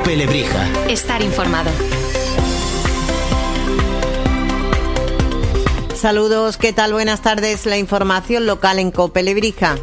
COPE Lebrija. Estar informado. Saludos, ¿qué tal? Buenas tardes. La información local en COPE Lebrija.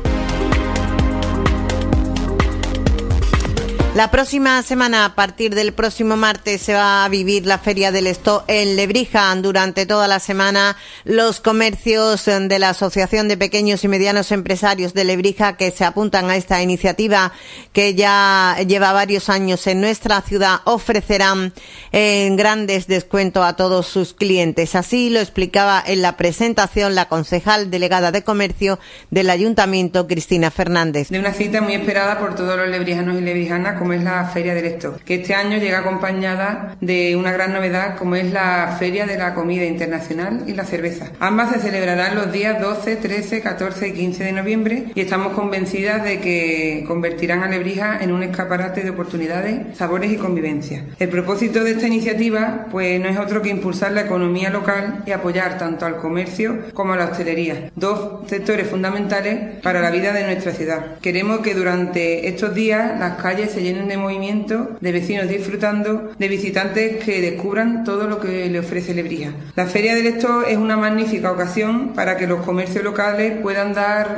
La próxima semana, a partir del próximo martes, se va a vivir la Feria del Stock en Lebrija. Durante toda la semana, los comercios de la Asociación de Pequeños y Medianos Empresarios de Lebrija, que se apuntan a esta iniciativa que ya lleva varios años en nuestra ciudad, ofrecerán grandes descuentos a todos sus clientes. Así lo explicaba en la presentación la concejal delegada de Comercio del Ayuntamiento, Cristina Fernández. De una cita muy esperada por todos los lebrijanos y lebrijanas, como es la Feria del Stock, que este año llega acompañada de una gran novedad, como es la Feria de la Comida Internacional y la Cerveza. Ambas se celebrarán los días 12, 13, 14 y 15 de noviembre y estamos convencidas de que convertirán a Lebrija en un escaparate de oportunidades, sabores y convivencia. El propósito de esta iniciativa pues no es otro que impulsar la economía local y apoyar tanto al comercio como a la hostelería, dos sectores fundamentales para la vida de nuestra ciudad. Queremos que durante estos días las calles se llenen de movimiento, de vecinos disfrutando, de visitantes que descubran todo lo que le ofrece Lebrija. La Feria del Stock es una magnífica ocasión para que los comercios locales puedan dar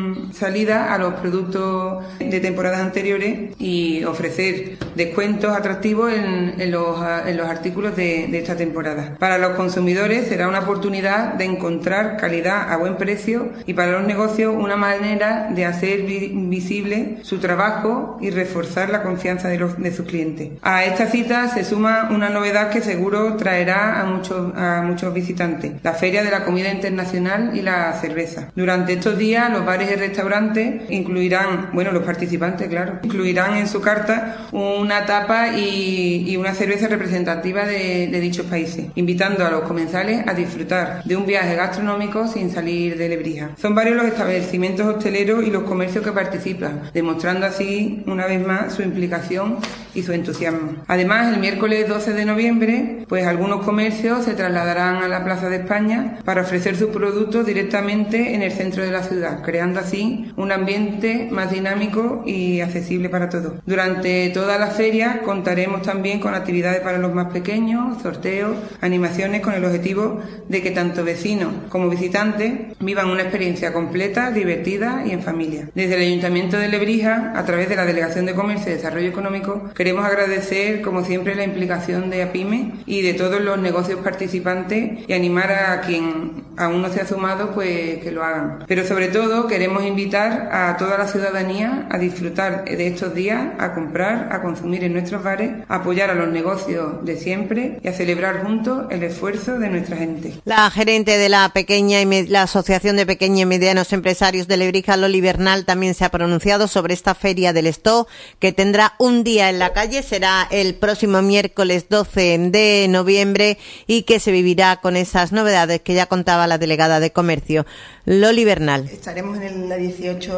salida a los productos de temporadas anteriores y ofrecer descuentos atractivos en los artículos de esta temporada. Para los consumidores será una oportunidad de encontrar calidad a buen precio y para los negocios una manera de hacer visible su trabajo y reforzar la confianza de sus clientes. A esta cita se suma una novedad que seguro traerá a muchos visitantes: la Feria de la Comida Internacional y la Cerveza. Durante estos días los bares y restaurantes incluirán, los participantes, claro, incluirán en su carta una tapa y una cerveza representativa de dichos países, invitando a los comensales a disfrutar de un viaje gastronómico sin salir de Lebrija. Son varios los establecimientos hosteleros y los comercios que participan, demostrando así una vez más su implicación y su entusiasmo. Además, el miércoles 12 de noviembre, algunos comercios se trasladarán a la Plaza de España para ofrecer sus productos directamente en el centro de la ciudad, creando así un ambiente más dinámico y accesible para todos. Durante toda la feria contaremos también con actividades para los más pequeños, sorteos, animaciones, con el objetivo de que tanto vecinos como visitantes vivan una experiencia completa, divertida y en familia. Desde el Ayuntamiento de Lebrija, a través de la Delegación de Comercio y Desarrollo Económico, queremos agradecer, como siempre, la implicación de APIME y de todos los negocios participantes y animar a quien aún no se ha sumado, que lo hagan. Pero sobre todo queremos invitar a toda la ciudadanía a disfrutar de estos días, a comprar, a consumir en nuestros bares, a apoyar a los negocios de siempre y a celebrar juntos el esfuerzo de nuestra gente. La gerente de la Asociación de Pequeños y Medianos Empresarios de Lebrija, Loli Bernal, también se ha pronunciado sobre esta Feria del Stock, que tendrá un día en la calle, será el próximo miércoles 12 de noviembre y que se vivirá con esas novedades que ya contaba la delegada de Comercio, Loli Bernal. Estaremos en la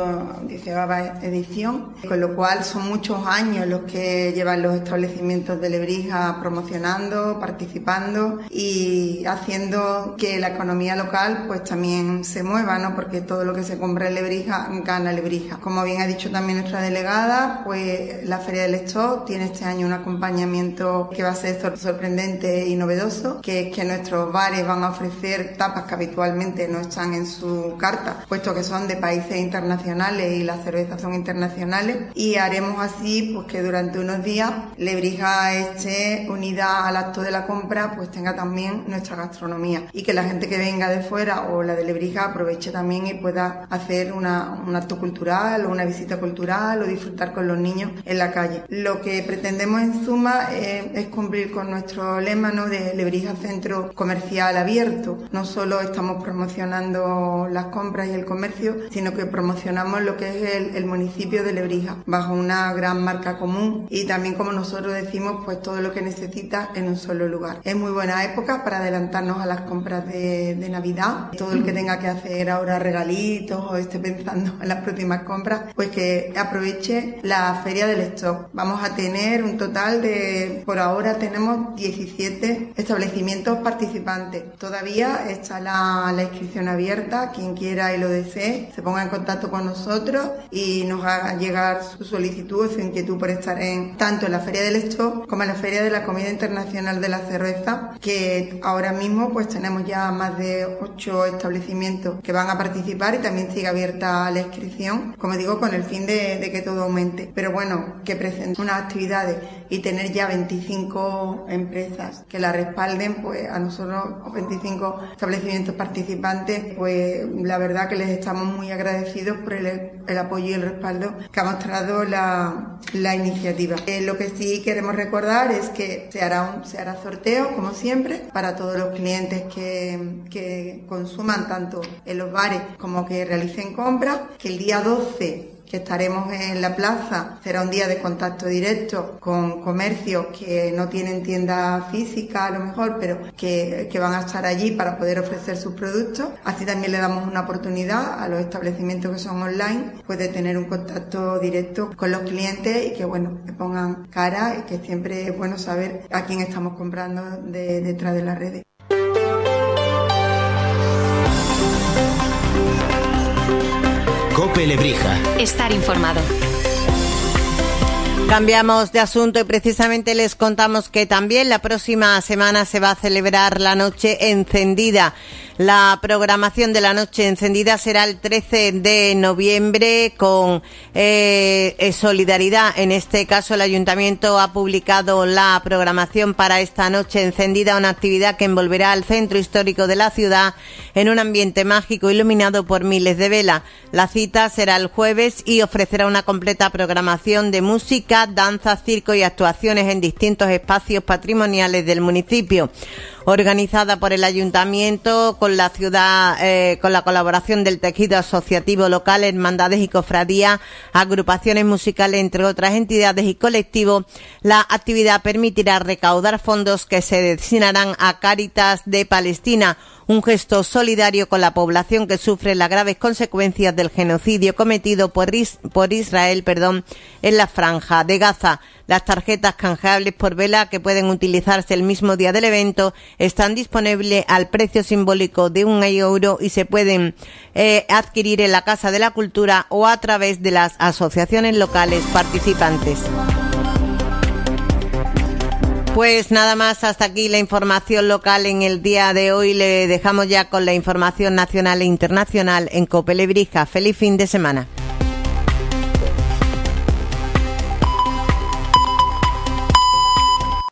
18ª edición, con lo cual son muchos años los que llevan los establecimientos de Lebrija promocionando, participando y haciendo que la economía local también se mueva, ¿no? Porque todo lo que se compra en Lebrija gana Lebrija. Como bien ha dicho también nuestra delegada, la Feria del Stock tiene este año un acompañamiento que va a ser sorprendente y novedoso, que es que nuestros bares van a ofrecer tapas que habitualmente no están en su carta, puesto que son de países internacionales y las cervezas son internacionales, y haremos así que durante unos días Lebrija esté unida al acto de la compra, tenga también nuestra gastronomía y que la gente que venga de fuera o la de Lebrija aproveche también y pueda hacer un acto cultural o una visita cultural o disfrutar con los niños en la calle. Lo que pretendemos en suma es cumplir con nuestro lema, ¿no?, de Lebrija Centro Comercial Abierto. No solo estamos promocionando las compras y el comercio, sino que promocionamos lo que es el municipio de Lebrija bajo una gran marca común y también, como nosotros decimos, todo lo que necesita en un solo lugar. Es muy buena época para adelantarnos a las compras de Navidad. Todo el que tenga que hacer ahora regalitos o esté pensando en las próximas compras, que aproveche la Feria del Stock. Vamos a tener un total de, por ahora tenemos 17 establecimientos participantes. Todavía está la inscripción abierta. quien quiera y lo desee, se ponga en contacto con nosotros y nos haga llegar su solicitud o su inquietud por estar tanto en la Feria del Stock como en la Feria de la Comida Internacional de la Cerveza, que ahora mismo pues tenemos ya más de 8 establecimientos que van a participar y también sigue abierta la inscripción, como digo, con el fin de que todo aumente. Pero bueno, que presenten unas actividades y tener ya 25 empresas que la respalden, pues a nosotros, 25 establecimientos participantes, pues la verdad que les estamos muy agradecidos por el apoyo y el respaldo que ha mostrado la iniciativa. Lo que sí queremos recordar es que se hará sorteo, como siempre, para todos los clientes que consuman tanto en los bares como que realicen compras, que el día 12, que estaremos en la plaza, será un día de contacto directo con comercios que no tienen tienda física a lo mejor, pero que van a estar allí para poder ofrecer sus productos. Así también le damos una oportunidad a los establecimientos que son online, pues de tener un contacto directo con los clientes y que bueno, que pongan cara y que siempre es bueno saber a quién estamos comprando detrás de las redes. COPE Lebrija. Estar informado. Cambiamos de asunto y precisamente les contamos que también la próxima semana se va a celebrar la Noche Encendida. La programación de la Noche Encendida será el 13 de noviembre con solidaridad. En este caso, el Ayuntamiento ha publicado la programación para esta Noche Encendida, una actividad que envolverá al centro histórico de la ciudad en un ambiente mágico iluminado por miles de velas. La cita será el jueves y ofrecerá una completa programación de música, danza, circo y actuaciones en distintos espacios patrimoniales del municipio. Organizada por el Ayuntamiento con la ciudad, con la colaboración del tejido asociativo local, hermandades y cofradías, agrupaciones musicales, entre otras entidades y colectivos, la actividad permitirá recaudar fondos que se destinarán a Cáritas de Palestina, un gesto solidario con la población que sufre las graves consecuencias del genocidio cometido por Israel, en la Franja de Gaza. Las tarjetas canjeables por vela, que pueden utilizarse el mismo día del evento, están disponibles al precio simbólico de €1 y se pueden adquirir en la Casa de la Cultura o a través de las asociaciones locales participantes. Pues nada más, hasta aquí la información local en el día de hoy. Le dejamos ya con la información nacional e internacional en COPE Lebrija. Feliz fin de semana.